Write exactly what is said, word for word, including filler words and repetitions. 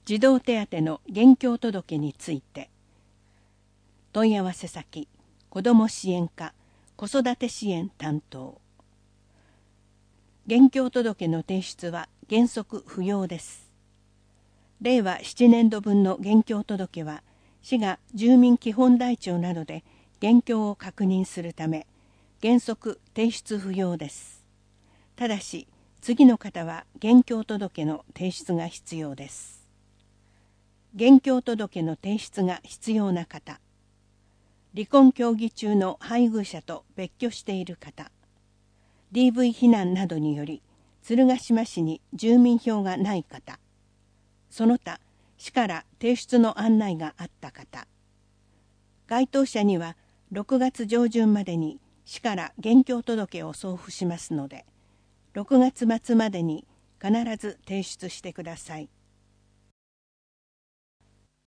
児童手当の現況届について。問い合わせ先、子ども支援課子育て支援担当。現況届の提出は原則不要です。れいわななねんどぶんの現況届は、市が住民基本台帳などで現況を確認するため、原則提出不要です。ただし、次の方は現況届の提出が必要です。現況届の提出が必要な方、離婚協議中の配偶者と別居している方、ディーブイ 避難などにより鶴ヶ島市に住民票がない方、その他市から提出の案内があった方、該当者にはろくがつじょうじゅんまでに市から現況届を送付しますので、ろくがつまつまでに必ず提出してください。